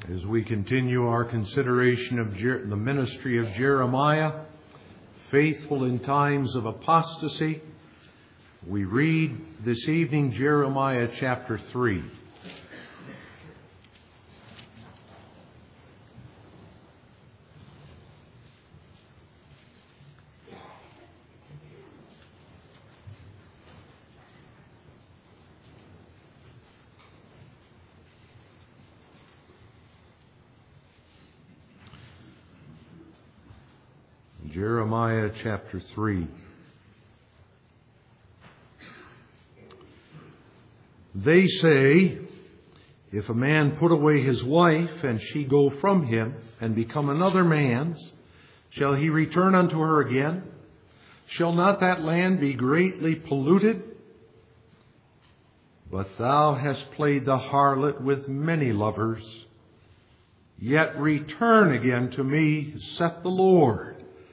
As we continue our consideration of the ministry of Jeremiah, faithful in times of apostasy, we read this evening Jeremiah chapter 3. Jeremiah chapter 3. They say, if a man put away his wife, and she go from him, and become another man's, shall he return unto her again? Shall not that land be greatly polluted? But thou hast played the harlot with many lovers. Yet return again to me, saith the Lord.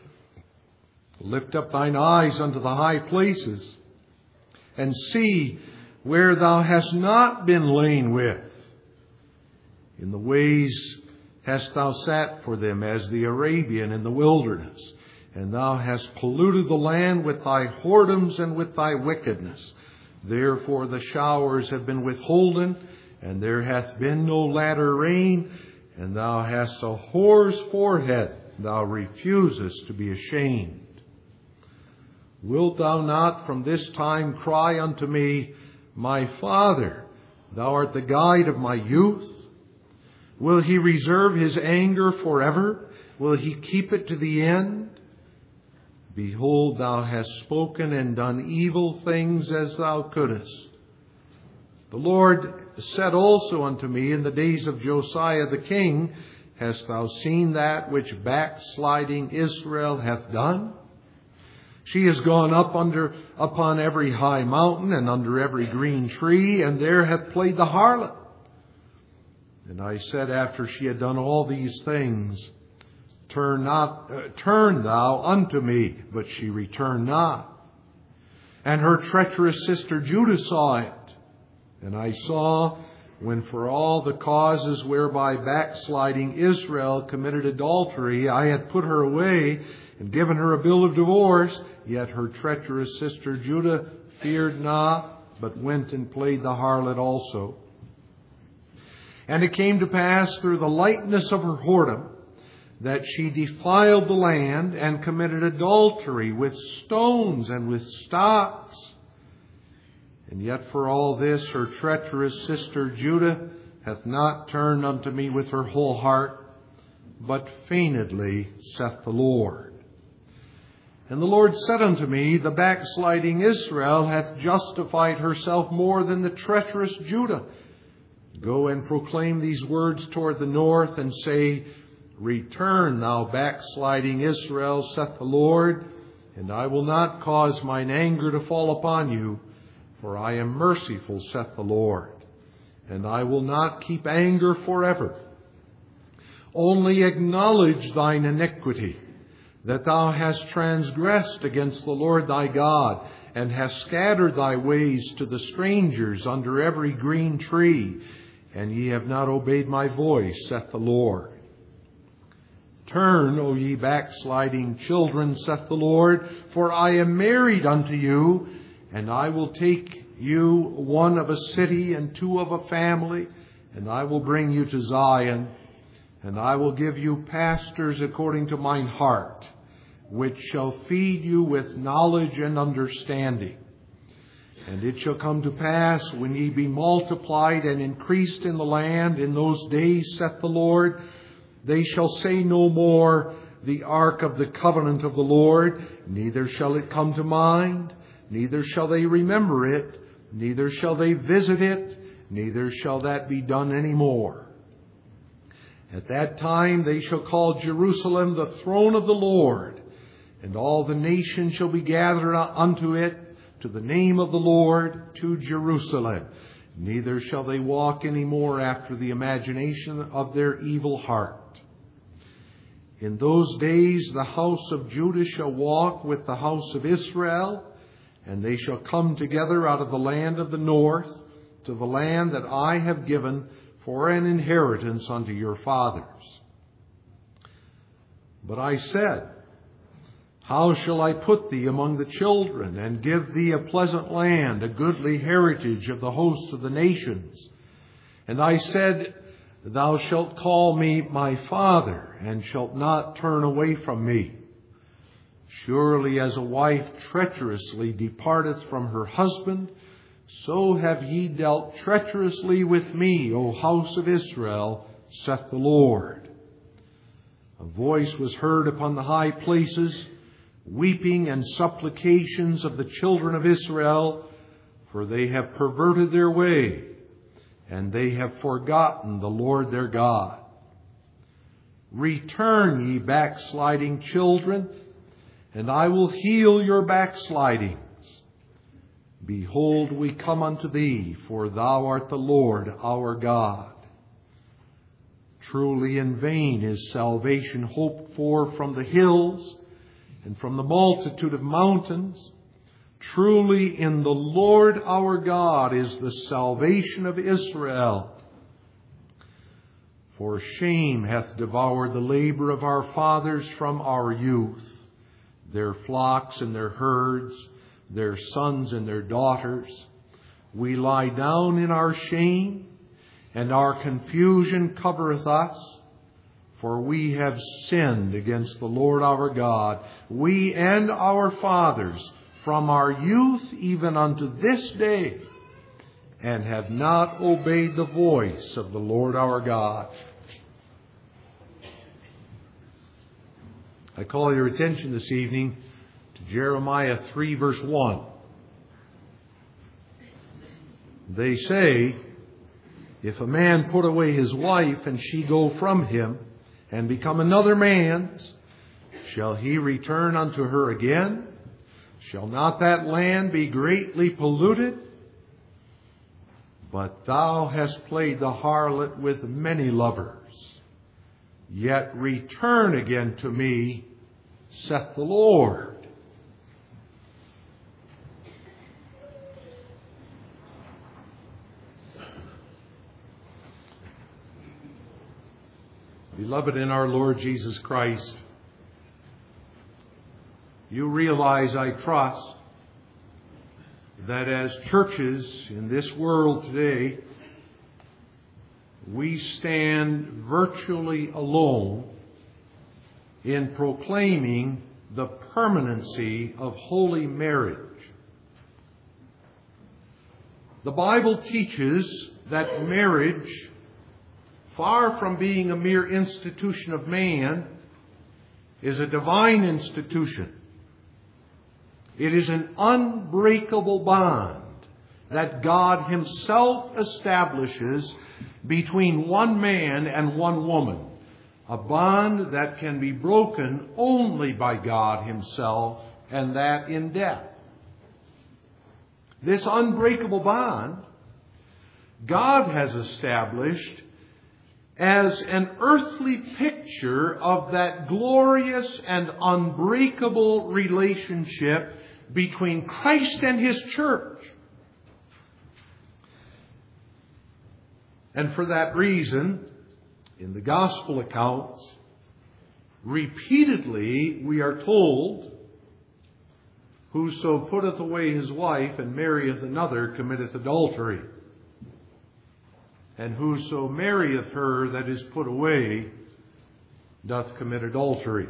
Lift up thine eyes unto the high places, and see where thou hast not been lain with. In the ways hast thou sat for them as the Arabian in the wilderness, and thou hast polluted the land with thy whoredoms and with thy wickedness. Therefore the showers have been withholden, and there hath been no latter rain, and thou hast a whore's forehead, thou refusest to be ashamed. Wilt thou not from this time cry unto me, My Father, thou art the guide of my youth? Will he reserve his anger forever? Will he keep it to the end? Behold, thou hast spoken and done evil things as thou couldest. The Lord said also unto me in the days of Josiah the king, Hast thou seen that which backsliding Israel hath done? She has gone up upon every high mountain and under every green tree, and there hath played the harlot. And I said, after she had done all these things, Turn thou unto me, but she returned not. And her treacherous sister Judah saw it. And I saw, when for all the causes whereby backsliding Israel committed adultery, I had put her away and given her a bill of divorce, yet her treacherous sister Judah feared not, but went and played the harlot also. And it came to pass through the lightness of her whoredom that she defiled the land and committed adultery with stones and with stocks. And yet for all this her treacherous sister Judah hath not turned unto me with her whole heart, but feignedly, saith the Lord. And the Lord said unto me, The backsliding Israel hath justified herself more than the treacherous Judah. Go and proclaim these words toward the north, and say, Return, thou backsliding Israel, saith the Lord, and I will not cause mine anger to fall upon you, for I am merciful, saith the Lord, and I will not keep anger forever. Only acknowledge thine iniquity, that thou hast transgressed against the Lord thy God, and hast scattered thy ways to the strangers under every green tree, and ye have not obeyed my voice, saith the Lord. Turn, O ye backsliding children, saith the Lord, for I am married unto you, and I will take you one of a city and two of a family, and I will bring you to Zion, and I will give you pastors according to mine heart, which shall feed you with knowledge and understanding. And it shall come to pass, when ye be multiplied and increased in the land in those days, saith the Lord, they shall say no more, The ark of the covenant of the Lord, neither shall it come to mind, neither shall they remember it, neither shall they visit it, neither shall that be done any more. At that time they shall call Jerusalem the throne of the Lord, and all the nations shall be gathered unto it, to the name of the Lord, to Jerusalem. Neither shall they walk any more after the imagination of their evil heart. In those days the house of Judah shall walk with the house of Israel, and they shall come together out of the land of the north to the land that I have given for an inheritance unto your fathers. But I said, how shall I put thee among the children, and give thee a pleasant land, a goodly heritage of the hosts of the nations? And I said, thou shalt call me my father, and shalt not turn away from me. Surely as a wife treacherously departeth from her husband, so have ye dealt treacherously with me, O house of Israel, saith the Lord. A voice was heard upon the high places, weeping and supplications of the children of Israel, for they have perverted their way, and they have forgotten the Lord their God. Return, ye backsliding children, and I will heal your backslidings. Behold, we come unto thee, for thou art the Lord our God. Truly in vain is salvation hoped for from the hills, and from the multitude of mountains. Truly in the Lord our God is the salvation of Israel. For shame hath devoured the labor of our fathers from our youth, their flocks and their herds, their sons and their daughters. We lie down in our shame, and our confusion covereth us. For we have sinned against the Lord our God, we and our fathers, from our youth even unto this day, and have not obeyed the voice of the Lord our God. I call your attention this evening to Jeremiah 3 verse 1. They say, if a man put away his wife, and she go from him, and become another man's, shall he return unto her again? Shall not that land be greatly polluted? But thou hast played the harlot with many lovers. Yet return again to me, saith the Lord. Beloved in our Lord Jesus Christ, you realize, I trust, that as churches in this world today, we stand virtually alone in proclaiming the permanency of holy marriage. The Bible teaches that marriage, far from being a mere institution of man, is a divine institution. It is an unbreakable bond that God Himself establishes between one man and one woman. A bond that can be broken only by God Himself, and that in death. This unbreakable bond, God has established as an earthly picture of that glorious and unbreakable relationship between Christ and His church. And for that reason, in the gospel accounts, repeatedly we are told, whoso putteth away his wife and marrieth another committeth adultery. And whoso marrieth her that is put away doth commit adultery.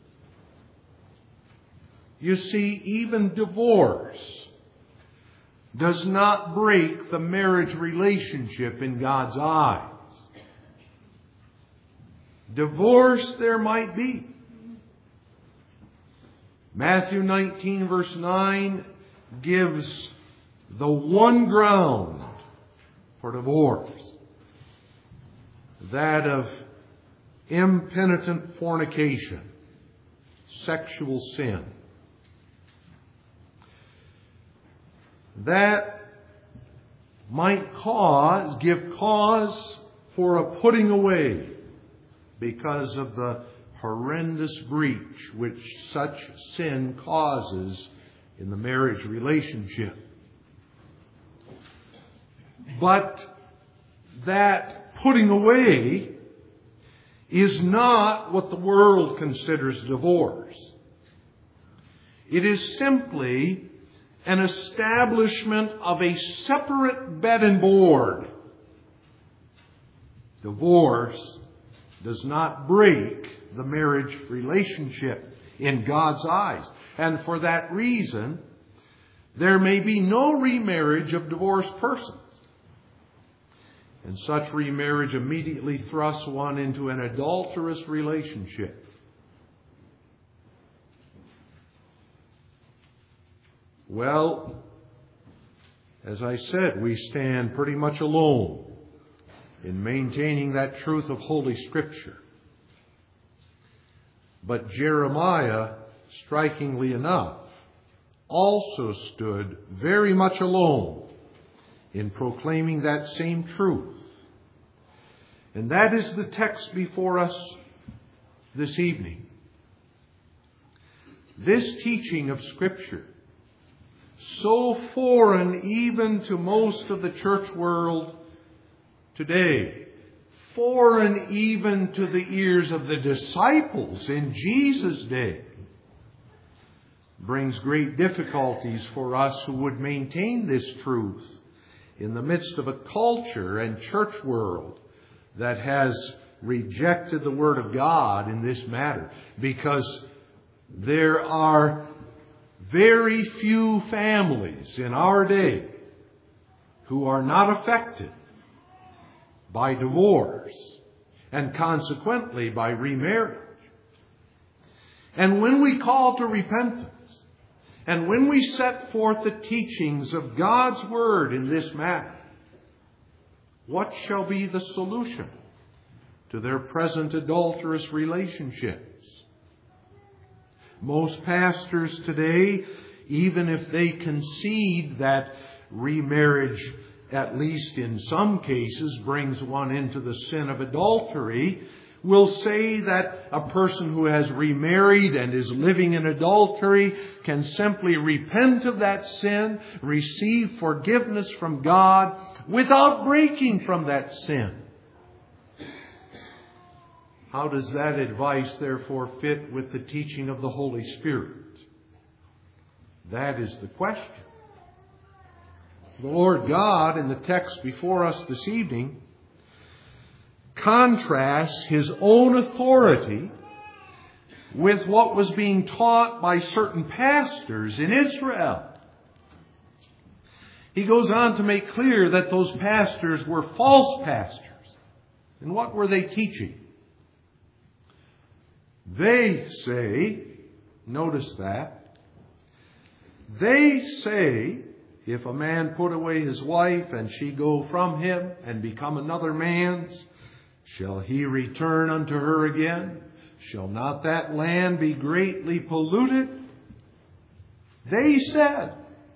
You see, even divorce does not break the marriage relationship in God's eyes. Divorce there might be. Matthew 19 verse 9 gives the one ground for divorce, that of impenitent fornication, sexual sin. That might give cause for a putting away because of the horrendous breach which such sin causes in the marriage relationship. But that putting away is not what the world considers divorce. It is simply an establishment of a separate bed and board. Divorce does not break the marriage relationship in God's eyes. And for that reason, there may be no remarriage of divorced persons. And such remarriage immediately thrusts one into an adulterous relationship. Well, as I said, we stand pretty much alone in maintaining that truth of Holy Scripture. But Jeremiah, strikingly enough, also stood very much alone in proclaiming that same truth. And that is the text before us this evening. This teaching of Scripture, so foreign even to most of the church world today, foreign even to the ears of the disciples in Jesus' day, brings great difficulties for us who would maintain this truth in the midst of a culture and church world that has rejected the Word of God in this matter. Because there are very few families in our day who are not affected by divorce and consequently by remarriage. And when we call to repentance, and when we set forth the teachings of God's Word in this matter, what shall be the solution to their present adulterous relationships? Most pastors today, even if they concede that remarriage, at least in some cases, brings one into the sin of adultery, will say that a person who has remarried and is living in adultery can simply repent of that sin, receive forgiveness from God without breaking from that sin. How does that advice therefore fit with the teaching of the Holy Spirit? That is the question. The Lord God, in the text before us this evening, contrasts His own authority with what was being taught by certain pastors in Israel. He goes on to make clear that those pastors were false pastors. And what were they teaching? They say, notice that, they say, if a man put away his wife and she go from him and become another man's, shall he return unto her again? Shall not that land be greatly polluted? They said.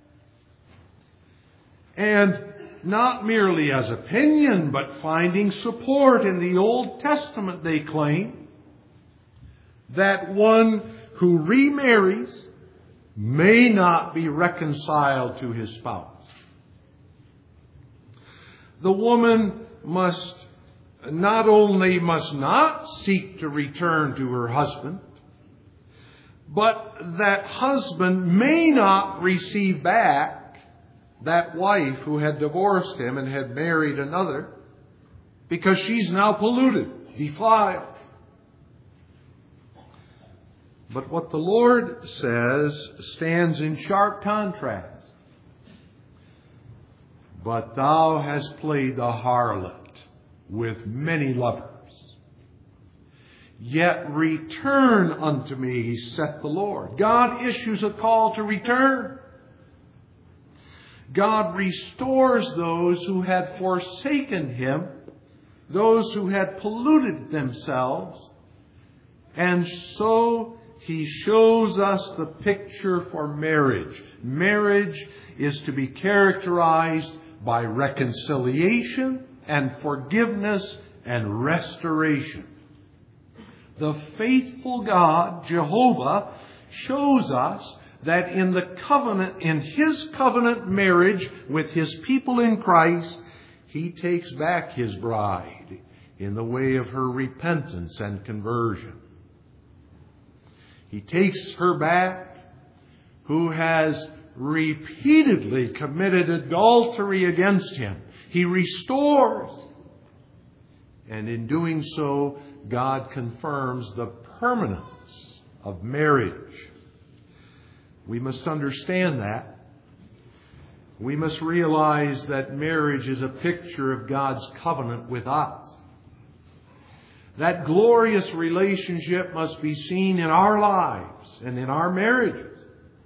And not merely as opinion, but finding support in the Old Testament, they claim that one who remarries may not be reconciled to his spouse. The woman must not seek to return to her husband, but that husband may not receive back that wife who had divorced him and had married another, because she's now polluted, defiled. But what the Lord says stands in sharp contrast. But thou hast played the harlot with many lovers. Yet return unto me, saith the Lord. God issues a call to return. God restores those who had forsaken Him, those who had polluted themselves. And so He shows us the picture for marriage. Marriage is to be characterized by reconciliation and forgiveness and restoration. The faithful God, Jehovah, shows us that in His covenant marriage with His people in Christ, He takes back His bride in the way of her repentance and conversion. He takes her back who has repeatedly committed adultery against Him. He restores. And in doing so, God confirms the permanence of marriage. We must understand that. We must realize that marriage is a picture of God's covenant with us. That glorious relationship must be seen in our lives and in our marriages.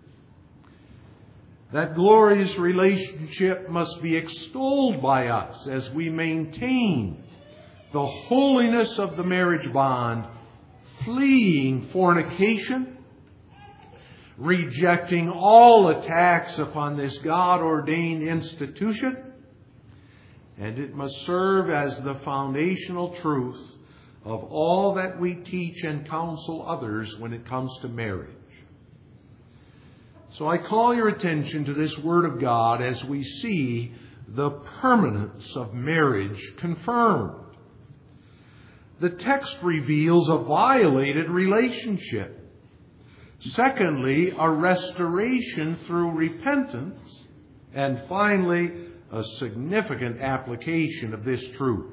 That glorious relationship must be extolled by us as we maintain the holiness of the marriage bond, fleeing fornication, rejecting all attacks upon this God-ordained institution, and it must serve as the foundational truth of all that we teach and counsel others when it comes to marriage. So I call your attention to this Word of God as we see the permanence of marriage confirmed. The text reveals a violated relationship. Secondly, a restoration through repentance. And finally, a significant application of this truth.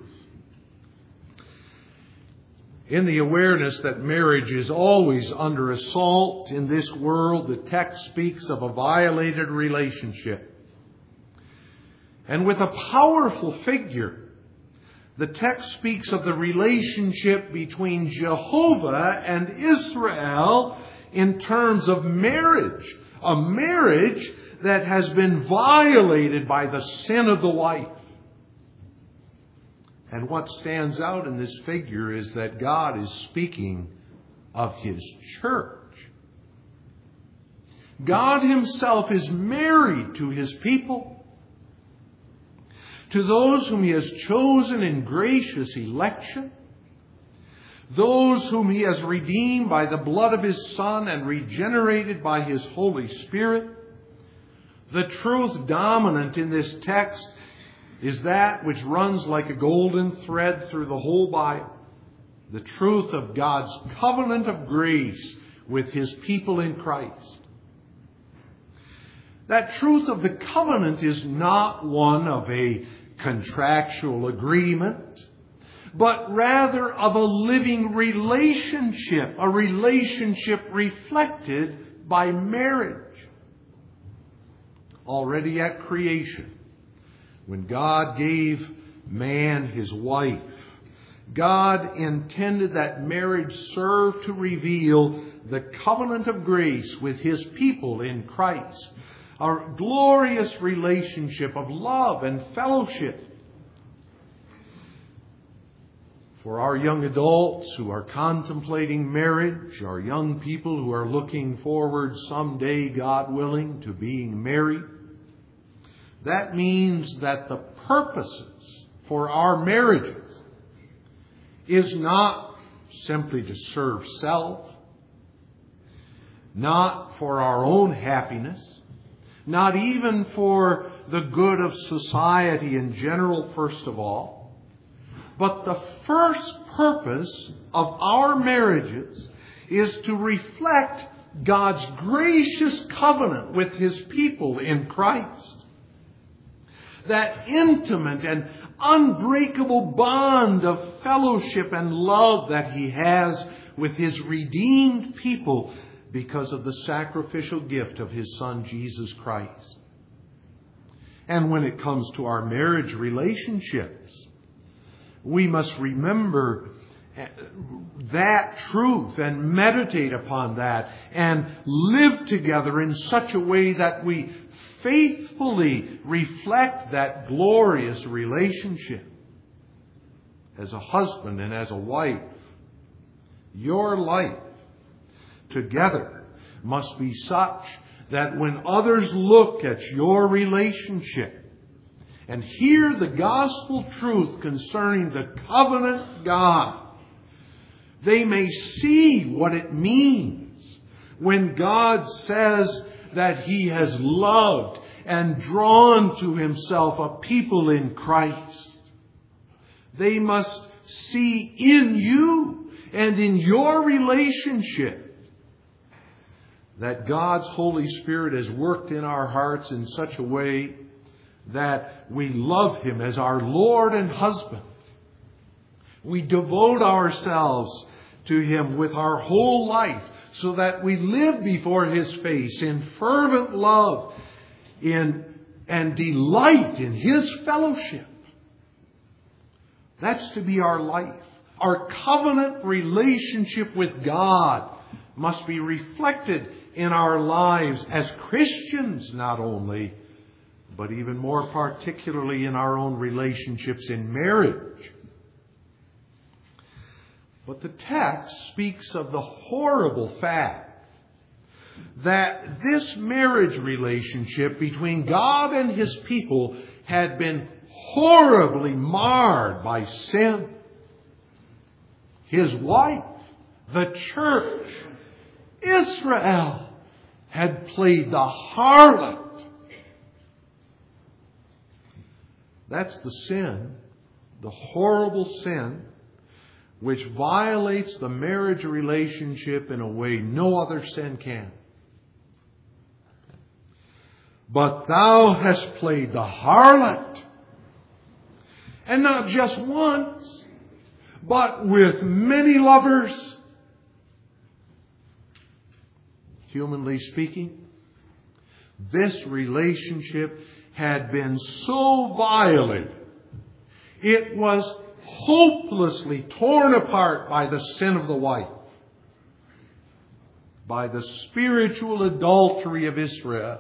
In the awareness that marriage is always under assault in this world, the text speaks of a violated relationship. And with a powerful figure, the text speaks of the relationship between Jehovah and Israel in terms of marriage. A marriage that has been violated by the sin of the wife. And what stands out in this figure is that God is speaking of His church. God Himself is married to His people, to those whom He has chosen in gracious election, those whom He has redeemed by the blood of His Son and regenerated by His Holy Spirit. The truth dominant in this text is that which runs like a golden thread through the whole Bible. The truth of God's covenant of grace with His people in Christ. That truth of the covenant is not one of a contractual agreement, but rather of a living relationship, a relationship reflected by marriage. Already at creation, when God gave man his wife, God intended that marriage serve to reveal the covenant of grace with His people in Christ. A glorious relationship of love and fellowship. For our young adults who are contemplating marriage, our young people who are looking forward someday, God willing, to being married, that means that the purposes for our marriages is not simply to serve self, not for our own happiness, not even for the good of society in general, first of all, but the first purpose of our marriages is to reflect God's gracious covenant with His people in Christ. That intimate and unbreakable bond of fellowship and love that He has with His redeemed people because of the sacrificial gift of His Son, Jesus Christ. And when it comes to our marriage relationships, we must remember that truth and meditate upon that and live together in such a way that we faithfully reflect that glorious relationship. As a husband and as a wife, your life together must be such that when others look at your relationship and hear the gospel truth concerning the covenant God, they may see what it means when God says that He has loved and drawn to Himself a people in Christ. They must see in you and in your relationship that God's Holy Spirit has worked in our hearts in such a way that we love Him as our Lord and husband. We devote ourselves to Him with our whole life so that we live before His face in fervent love and delight in His fellowship. That's to be our life. Our covenant relationship with God must be reflected in our lives as Christians not only, but even more particularly in our own relationships in marriage. But the text speaks of the horrible fact that this marriage relationship between God and His people had been horribly marred by sin. His wife, the church, Israel, had played the harlot. That's the sin, the horrible sin, which violates the marriage relationship in a way no other sin can. But thou hast played the harlot, and not just once, but with many lovers. Humanly speaking, this relationship had been so violated, it was hopelessly torn apart by the sin of the wife, by the spiritual adultery of Israel.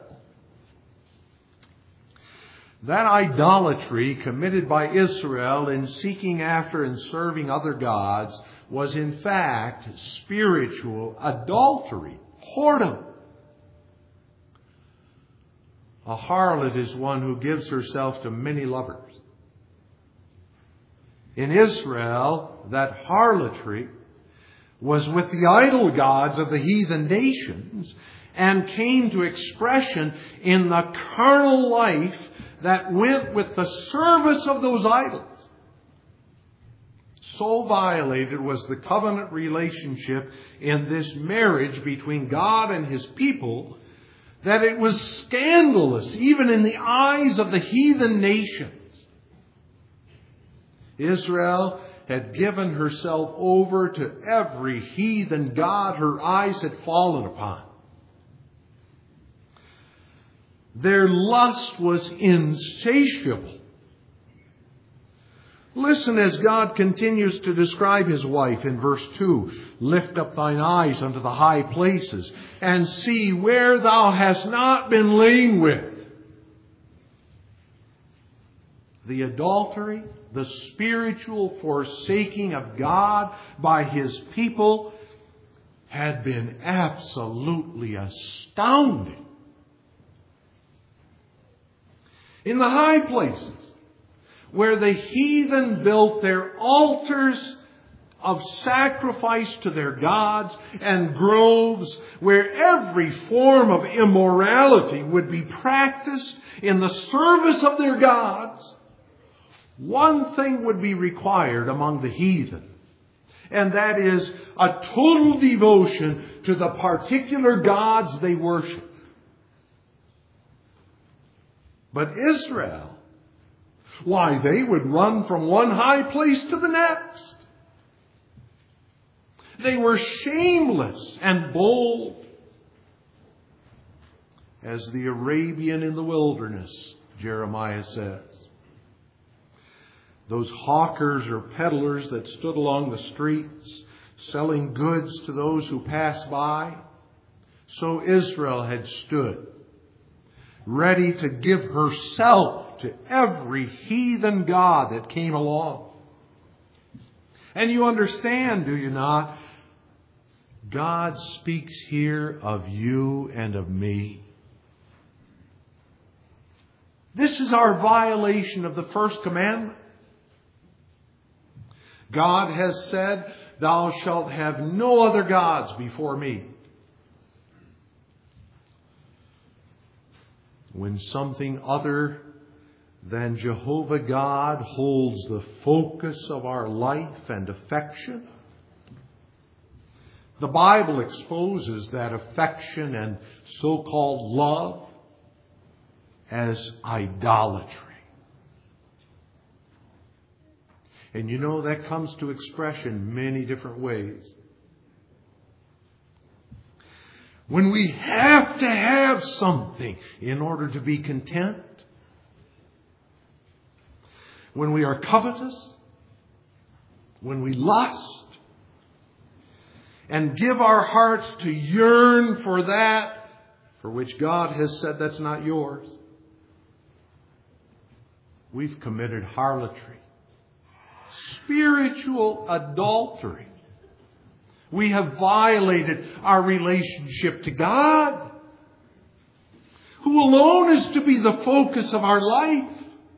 That idolatry committed by Israel in seeking after and serving other gods was in fact spiritual adultery, whoredom. A harlot is one who gives herself to many lovers. In Israel, that harlotry was with the idol gods of the heathen nations and came to expression in the carnal life that went with the service of those idols. So violated was the covenant relationship in this marriage between God and His people that it was scandalous even in the eyes of the heathen nations. Israel had given herself over to every heathen god her eyes had fallen upon. Their lust was insatiable. Listen as God continues to describe His wife in verse 2. Lift up thine eyes unto the high places, and see where thou hast not been lain with. The adultery, the spiritual forsaking of God by His people had been absolutely astounding. In the high places, where the heathen built their altars of sacrifice to their gods and groves, where every form of immorality would be practiced in the service of their gods, one thing would be required among the heathen, and that is a total devotion to the particular gods they worship. But Israel, why, they would run from one high place to the next. They were shameless and bold, as the Arabian in the wilderness, Jeremiah says. Those hawkers or peddlers that stood along the streets, selling goods to those who passed by, so Israel had stood, ready to give herself to every heathen god that came along. And you understand, do you not? God speaks here of you and of me. This is our violation of the first commandment. God has said, thou shalt have no other gods before me. When something other then Jehovah God holds the focus of our life and affection. The Bible exposes that affection and so-called love as idolatry. And you know that comes to expression many different ways. When we have to have something in order to be content, when we are covetous, when we lust, and give our hearts to yearn for that for which God has said that's not yours, we've committed harlotry, spiritual adultery. We have violated our relationship to God, who alone is to be the focus of our life.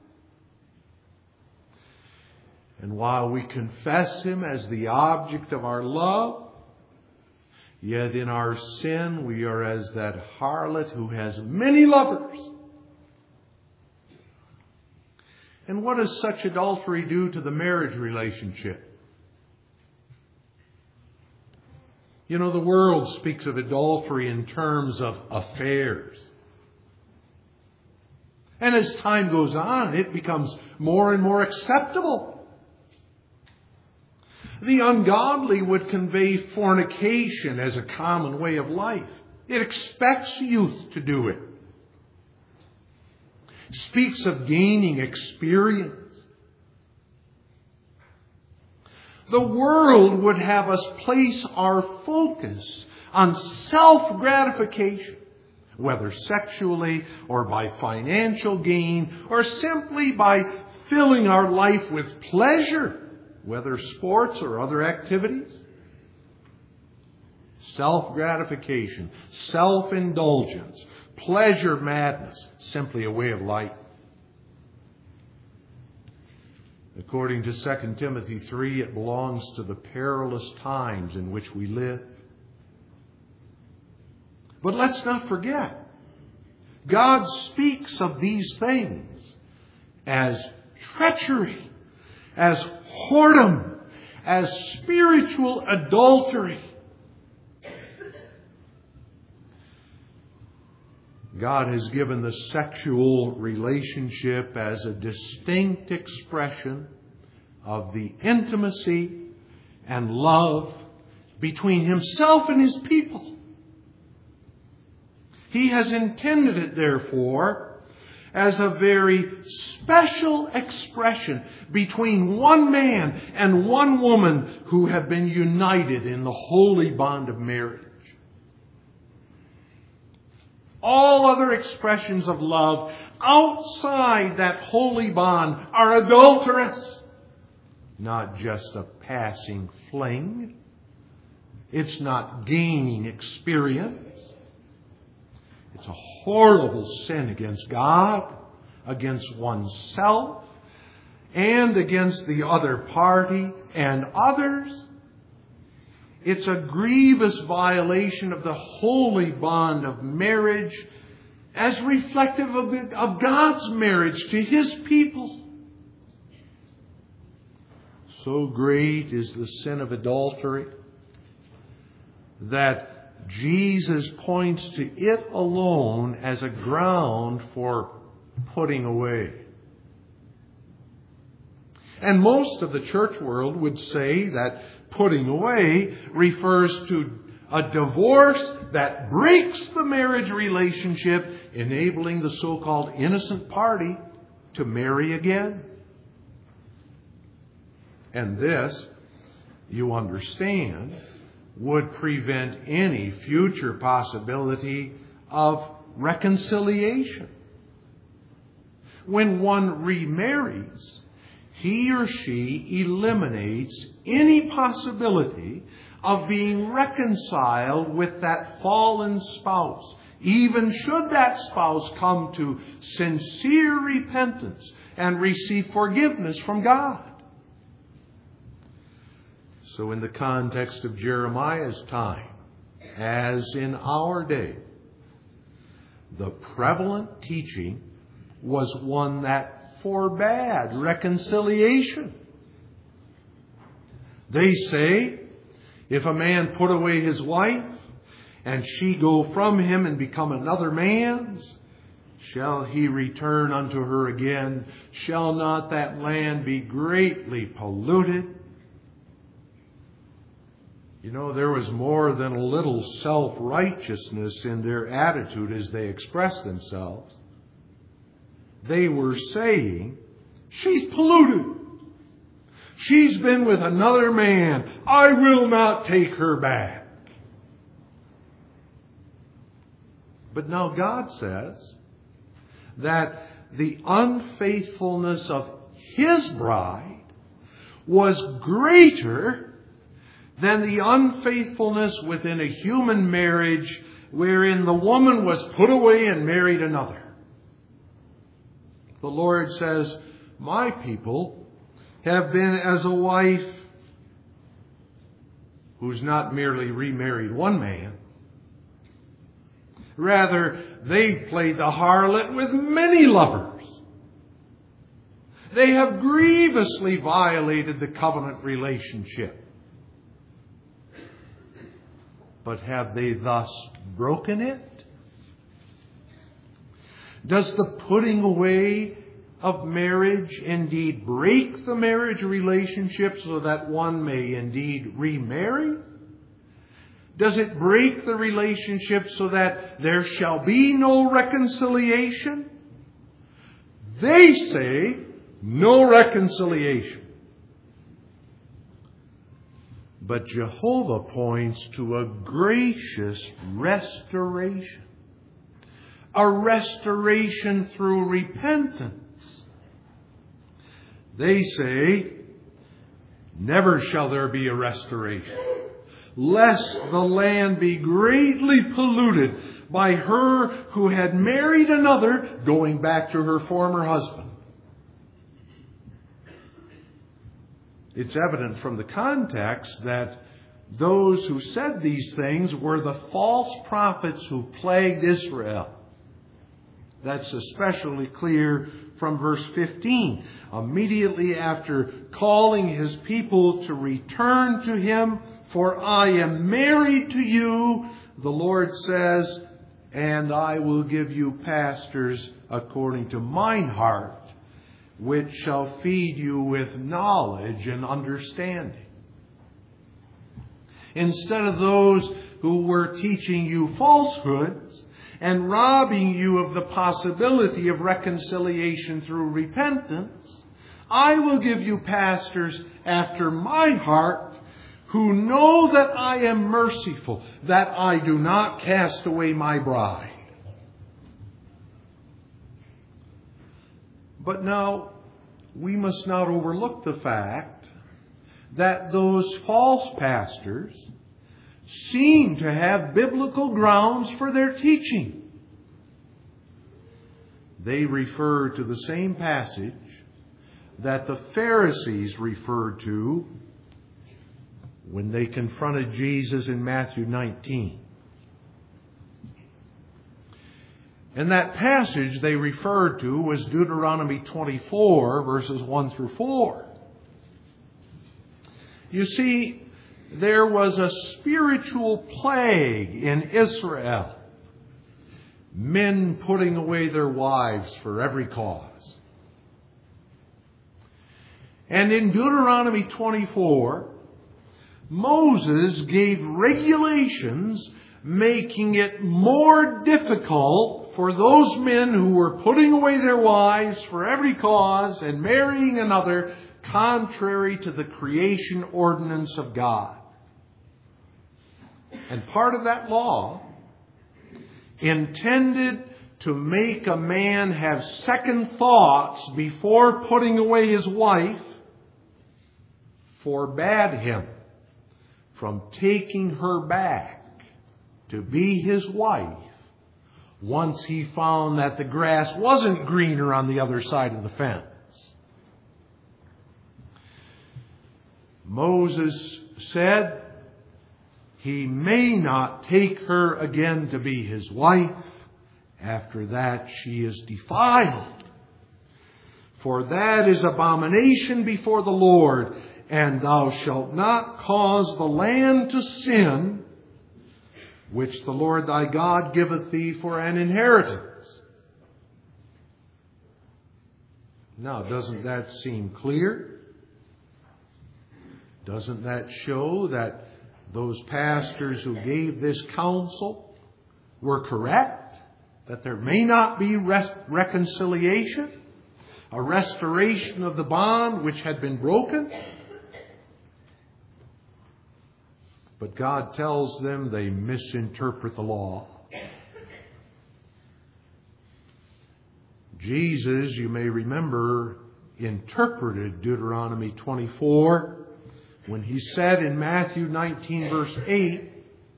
And while we confess Him as the object of our love, yet in our sin we are as that harlot who has many lovers. And what does such adultery do to the marriage relationship? You know, the world speaks of adultery in terms of affairs. And as time goes on, it becomes more and more acceptable. The ungodly would convey fornication as a common way of life. It expects youth to do it. It speaks of gaining experience. The world would have us place our focus on self-gratification, whether sexually or by financial gain or simply by filling our life with pleasure, whether sports or other activities. Self-gratification, self-indulgence, pleasure madness, simply a way of life. According to 2 Timothy 3, it belongs to the perilous times in which we live. But let's not forget, God speaks of these things as treachery, as whoredom, as spiritual adultery. God has given the sexual relationship as a distinct expression of the intimacy and love between Himself and His people. He has intended it, therefore, as a very special expression between one man and one woman who have been united in the holy bond of marriage. All other expressions of love outside that holy bond are adulterous. Not just a passing fling. It's not gaining experience. It's a horrible sin against God, against oneself, and against the other party and others. It's a grievous violation of the holy bond of marriage as reflective of God's marriage to His people. So great is the sin of adultery that Jesus points to it alone as a ground for putting away. And most of the church world would say that putting away refers to a divorce that breaks the marriage relationship, enabling the so-called innocent party to marry again. And this, you understand, would prevent any future possibility of reconciliation. When one remarries, he or she eliminates any possibility of being reconciled with that fallen spouse, even should that spouse come to sincere repentance and receive forgiveness from God. So in the context of Jeremiah's time, as in our day, the prevalent teaching was one that forbade reconciliation. They say, if a man put away his wife, and she go from him and become another man's, shall he return unto her again? Shall not that land be greatly polluted? You know, there was more than a little self-righteousness in their attitude as they expressed themselves. They were saying, she's polluted. She's been with another man. I will not take her back. But now God says that the unfaithfulness of His bride was greater than the unfaithfulness within a human marriage wherein the woman was put away and married another. The Lord says, my people have been as a wife who's not merely remarried one man. Rather, they've played the harlot with many lovers. They have grievously violated the covenant relationship. But have they thus broken it? Does the putting away of marriage indeed break the marriage relationship so that one may indeed remarry? Does it break the relationship so that there shall be no reconciliation? They say no reconciliation. But Jehovah points to a gracious restoration. A restoration through repentance. They say, never shall there be a restoration, lest the land be greatly polluted by her who had married another, going back to her former husband. It's evident from the context that those who said these things were the false prophets who plagued Israel. That's especially clear from verse 15. Immediately after calling His people to return to Him, for I am married to you, the Lord says, and I will give you pastors according to mine heart, which shall feed you with knowledge and understanding. Instead of those who were teaching you falsehoods and robbing you of the possibility of reconciliation through repentance, I will give you pastors after my heart who know that I am merciful, that I do not cast away my bride. But now, we must not overlook the fact that those false pastors seem to have biblical grounds for their teaching. They refer to the same passage that the Pharisees referred to when they confronted Jesus in Matthew 19. And that passage they referred to was Deuteronomy 24, verses 1 through 4. You see, there was a spiritual plague in Israel. Men putting away their wives for every cause. And in Deuteronomy 24, Moses gave regulations making it more difficult for those men who were putting away their wives for every cause and marrying another contrary to the creation ordinance of God. And part of that law intended to make a man have second thoughts before putting away his wife forbade him from taking her back to be his wife once he found that the grass wasn't greener on the other side of the fence. Moses said he may not take her again to be his wife. After that, she is defiled. For that is abomination before the Lord, and thou shalt not cause the land to sin, which the Lord thy God giveth thee for an inheritance. Now, doesn't that seem clear? Doesn't that show that those pastors who gave this counsel were correct? That there may not be reconciliation? A restoration of the bond which had been broken? But God tells them they misinterpret the law. Jesus, you may remember, interpreted Deuteronomy 24 when he said in Matthew 19 verse 8,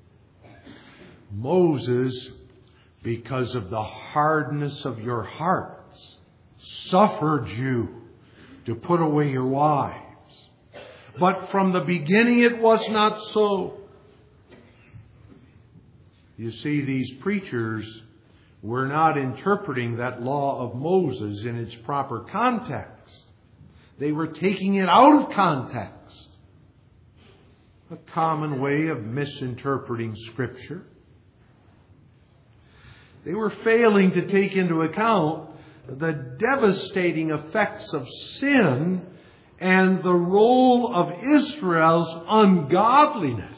Moses, because of the hardness of your hearts, suffered you to put away your wives. But from the beginning it was not so. You see, these preachers were not interpreting that law of Moses in its proper context. They were taking it out of context. A common way of misinterpreting Scripture. They were failing to take into account the devastating effects of sin and the role of Israel's ungodliness.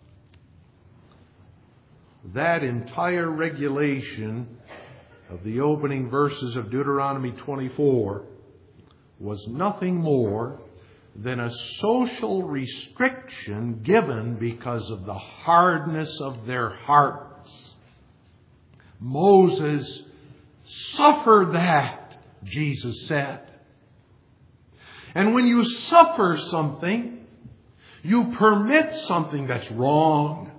That entire regulation of the opening verses of Deuteronomy 24 was nothing more than a social restriction given because of the hardness of their hearts. Moses suffered that, Jesus said. And when you suffer something, you permit something that's wrong.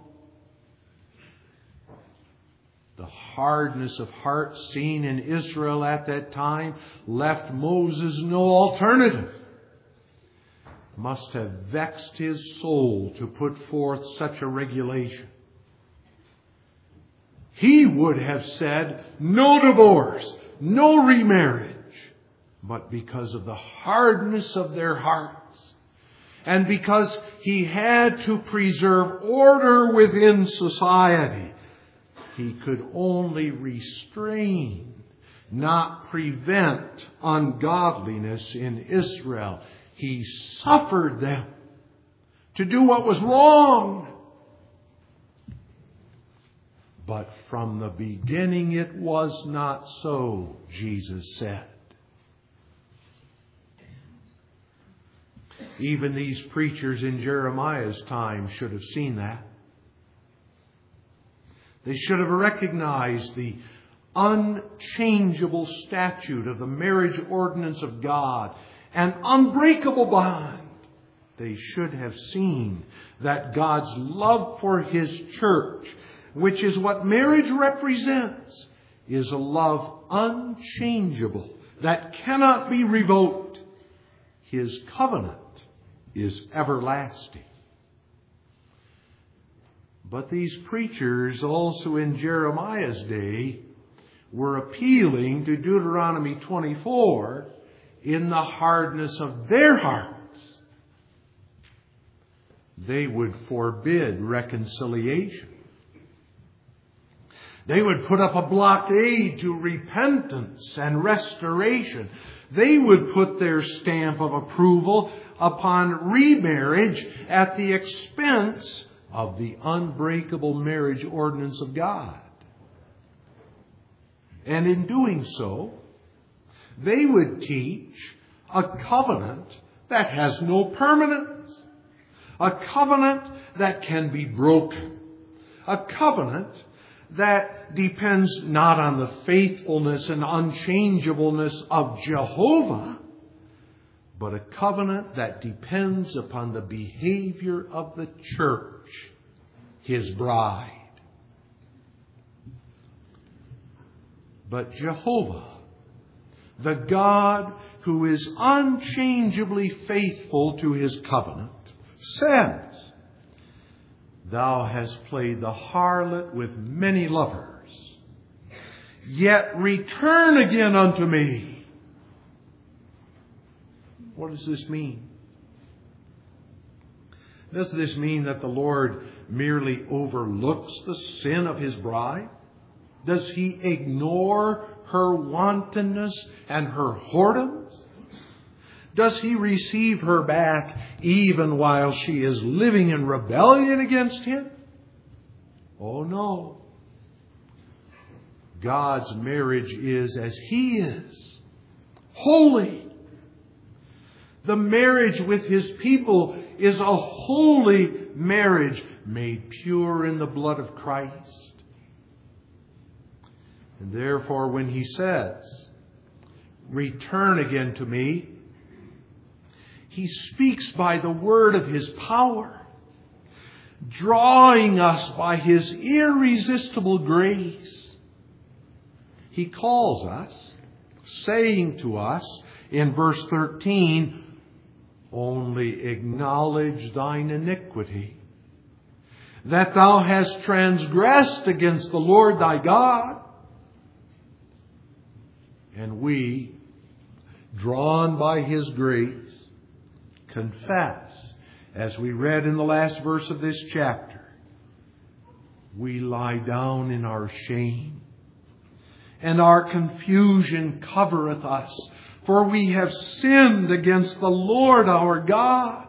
The hardness of heart seen in Israel at that time left Moses no alternative. Must have vexed his soul to put forth such a regulation. He would have said, no divorce, no remarriage. But because of the hardness of their hearts, and because he had to preserve order within society, he could only restrain, not prevent ungodliness in Israel. He suffered them to do what was wrong. But from the beginning it was not so, Jesus said. Even these preachers in Jeremiah's time should have seen that. They should have recognized the unchangeable statute of the marriage ordinance of God, an unbreakable bond. They should have seen that God's love for His church, which is what marriage represents, is a love unchangeable, that cannot be revoked. His covenant is everlasting. But these preachers also in Jeremiah's day were appealing to Deuteronomy 24 in the hardness of their hearts. They would forbid reconciliation. They would put up a blockade to repentance and restoration. They would put their stamp of approval upon remarriage at the expense of the unbreakable marriage ordinance of God. And in doing so, they would teach a covenant that has no permanence, a covenant that can be broken, a covenant that depends not on the faithfulness and unchangeableness of Jehovah, but a covenant that depends upon the behavior of the church, His bride. But Jehovah, the God who is unchangeably faithful to His covenant, says, Thou hast played the harlot with many lovers, yet return again unto me. What does this mean? Does this mean that the Lord merely overlooks the sin of His bride? Does He ignore her wantonness and her whoredoms? Does He receive her back even while she is living in rebellion against Him? Oh no. God's marriage is as He is, holy. The marriage with His people is a holy marriage made pure in the blood of Christ. And therefore, when He says, "Return again to me," He speaks by the word of His power, drawing us by His irresistible grace. He calls us, saying to us in verse 13, "Only acknowledge thine iniquity, that thou hast transgressed against the Lord thy God." And we, drawn by His grace, confess, as we read in the last verse of this chapter, we lie down in our shame, and our confusion covereth us, for we have sinned against the Lord our God.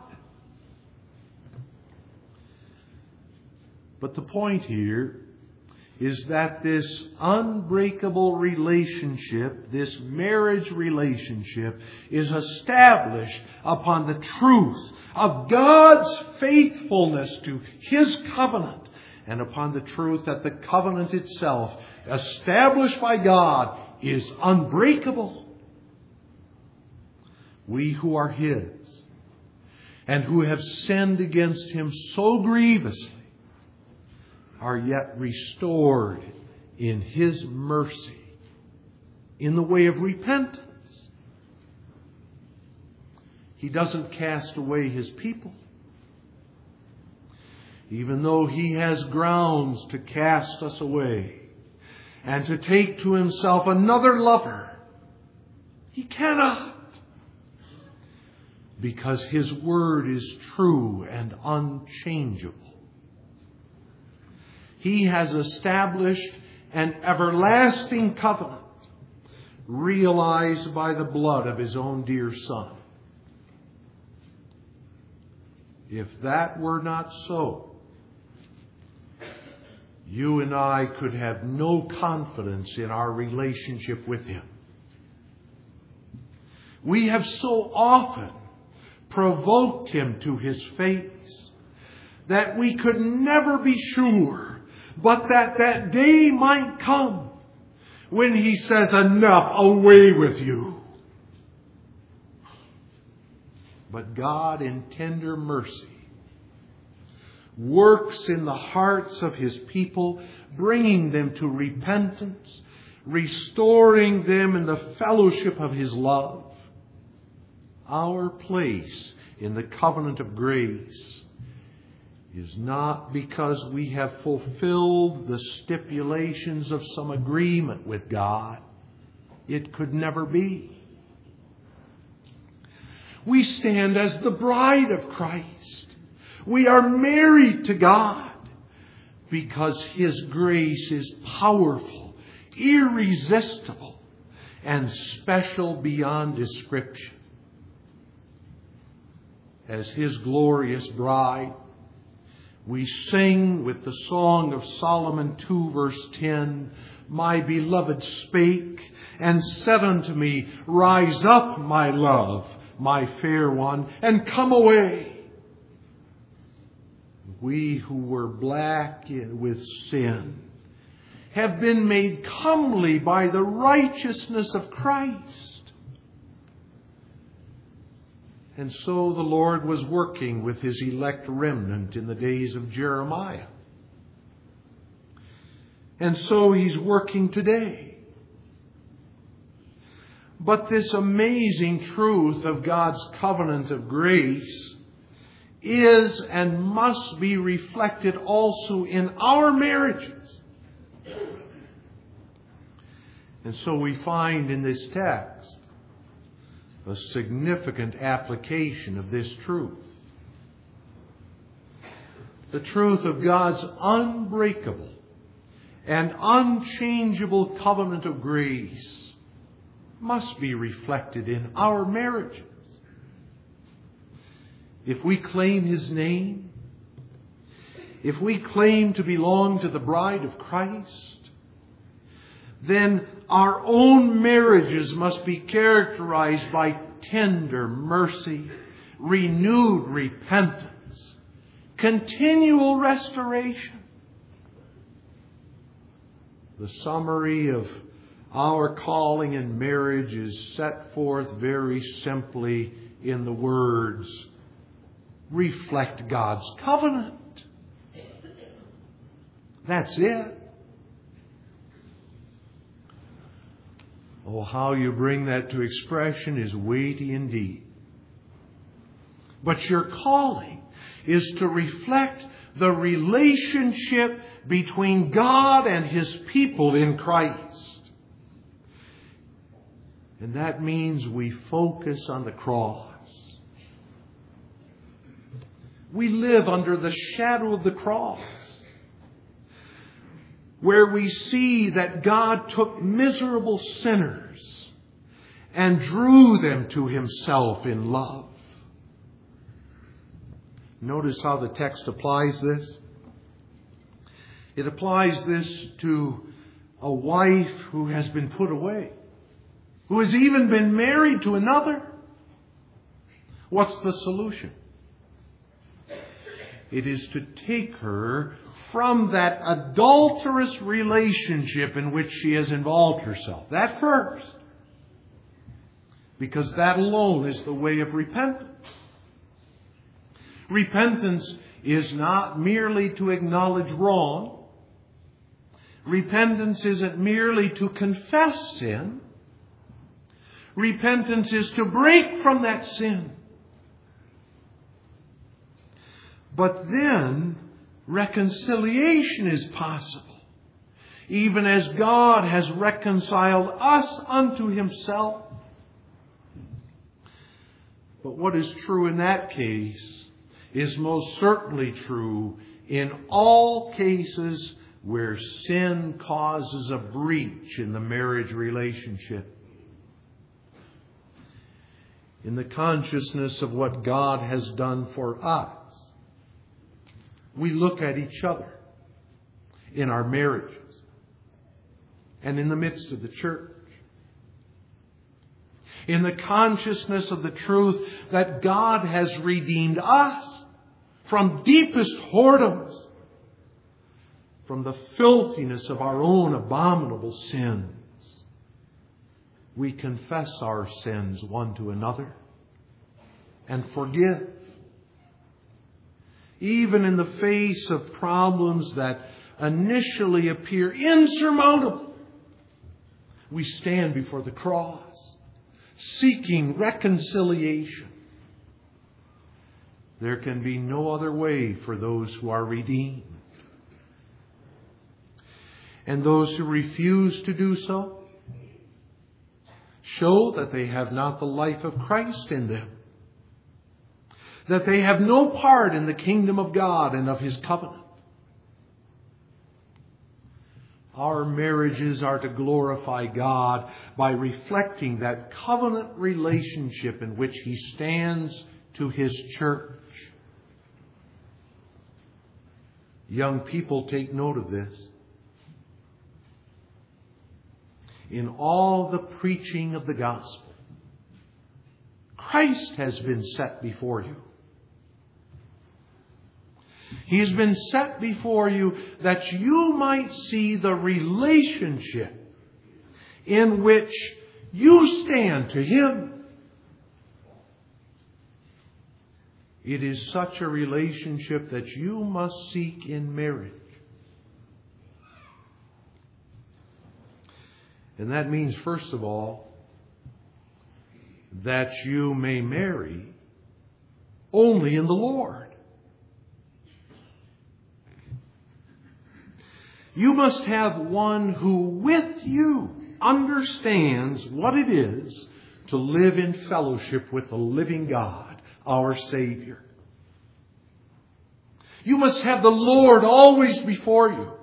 But the point here is that this unbreakable relationship, this marriage relationship, is established upon the truth of God's faithfulness to His covenant, and upon the truth that the covenant itself, established by God, is unbreakable. We who are His, and who have sinned against Him so grievously, are yet restored in His mercy in the way of repentance. He doesn't cast away His people. Even though He has grounds to cast us away and to take to Himself another lover, He cannot. Because His word is true and unchangeable. He has established an everlasting covenant, realized by the blood of His own dear Son. If that were not so, you and I could have no confidence in our relationship with Him. We have so often provoked Him to His face that we could never be sure but that day might come when He says, "Enough, away with you." But God, in tender mercy, works in the hearts of His people, bringing them to repentance, restoring them in the fellowship of His love. Our place in the covenant of grace is not because we have fulfilled the stipulations of some agreement with God. It could never be. We stand as the bride of Christ. We are married to God because His grace is powerful, irresistible, and special beyond description. As His glorious bride, we sing with the Song of Solomon 2 verse 10, "My beloved spake and said unto me, Rise up, my love, my fair one, and come away." We who were black with sin have been made comely by the righteousness of Christ. And so the Lord was working with His elect remnant in the days of Jeremiah. And so He's working today. But this amazing truth of God's covenant of grace is and must be reflected also in our marriages. And so we find in this text a significant application of this truth. The truth of God's unbreakable and unchangeable covenant of grace must be reflected in our marriages. If we claim His name, if we claim to belong to the bride of Christ, then our own marriages must be characterized by tender mercy, renewed repentance, continual restoration. The summary of our calling in marriage is set forth very simply in the words, reflect God's covenant. That's it. Oh, how you bring that to expression is weighty indeed. But your calling is to reflect the relationship between God and His people in Christ. And that means we focus on the cross. We live under the shadow of the cross, where we see that God took miserable sinners and drew them to Himself in love. Notice how the text applies this. It applies this to a wife who has been put away, who has even been married to another. What's the solution? It is to take her from that adulterous relationship in which she has involved herself. That first. Because that alone is the way of repentance. Repentance is not merely to acknowledge wrong. Repentance isn't merely to confess sin. Repentance is to break from that sin. But then reconciliation is possible, even as God has reconciled us unto Himself. But what is true in that case is most certainly true in all cases where sin causes a breach in the marriage relationship. In the consciousness of what God has done for us, we look at each other in our marriages and in the midst of the church. In the consciousness of the truth that God has redeemed us from deepest whoredoms, from the filthiness of our own abominable sins. We confess our sins one to another and forgive. Even in the face of problems that initially appear insurmountable, we stand before the cross, seeking reconciliation. There can be no other way for those who are redeemed. And those who refuse to do so show that they have not the life of Christ in them, that they have no part in the kingdom of God and of His covenant. Our marriages are to glorify God by reflecting that covenant relationship in which He stands to His church. Young people, take note of this. In all the preaching of the gospel, Christ has been set before you. He's been set before you that you might see the relationship in which you stand to Him. It is such a relationship that you must seek in marriage. And that means, first of all, that you may marry only in the Lord. You must have one who with you understands what it is to live in fellowship with the living God, our Savior. You must have the Lord always before you.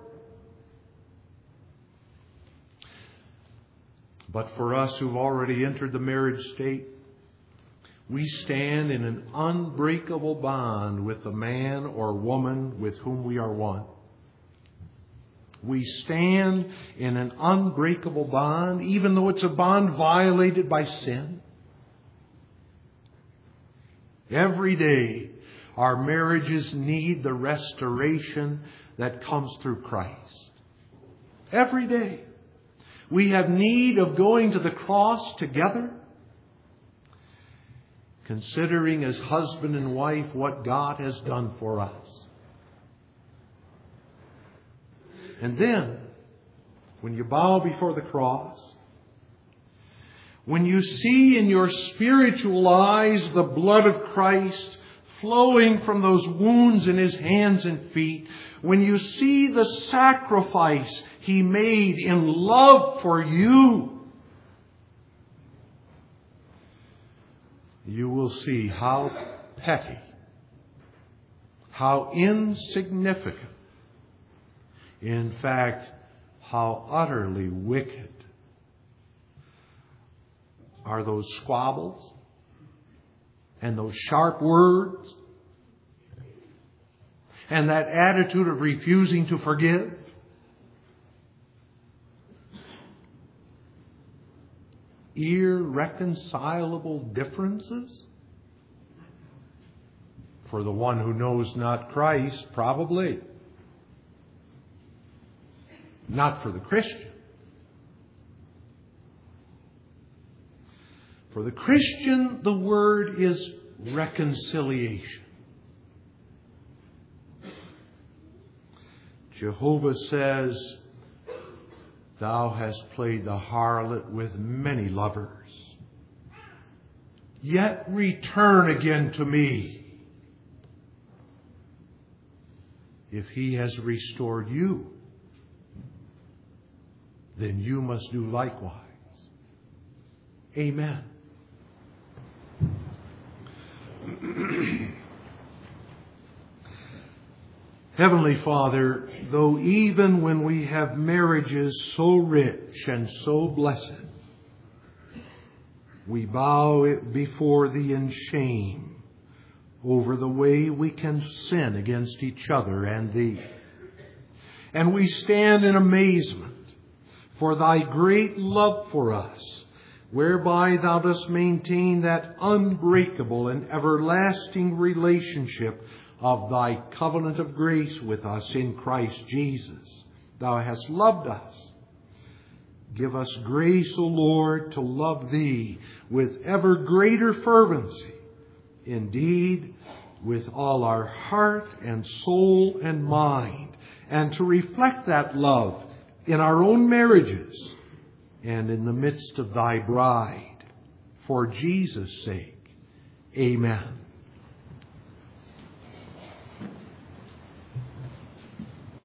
But for us who've already entered the marriage state, we stand in an unbreakable bond with the man or woman with whom we are one. We stand in an unbreakable bond, even though it's a bond violated by sin. Every day, our marriages need the restoration that comes through Christ. Every day. We have need of going to the cross together, considering as husband and wife what God has done for us. And then, when you bow before the cross, when you see in your spiritual eyes the blood of Christ flowing from those wounds in His hands and feet, when you see the sacrifice He made in love for you, you will see how petty, how insignificant, in fact, how utterly wicked are those squabbles and those sharp words and that attitude of refusing to forgive. Irreconcilable differences? For the one who knows not Christ, probably. Not for the Christian. For the Christian, the word is reconciliation. Jehovah says, "Thou hast played the harlot with many lovers. Yet return again to me." If He has restored you, then you must do likewise. Amen. Heavenly Father, though even when we have marriages so rich and so blessed, we bow before Thee in shame over the way we can sin against each other and Thee. And we stand in amazement for Thy great love for us, whereby Thou dost maintain that unbreakable and everlasting relationship of Thy covenant of grace with us in Christ Jesus. Thou hast loved us. Give us grace, O Lord, to love Thee with ever greater fervency, indeed, with all our heart and soul and mind, and to reflect that love in our own marriages and in the midst of Thy bride. For Jesus' sake, amen.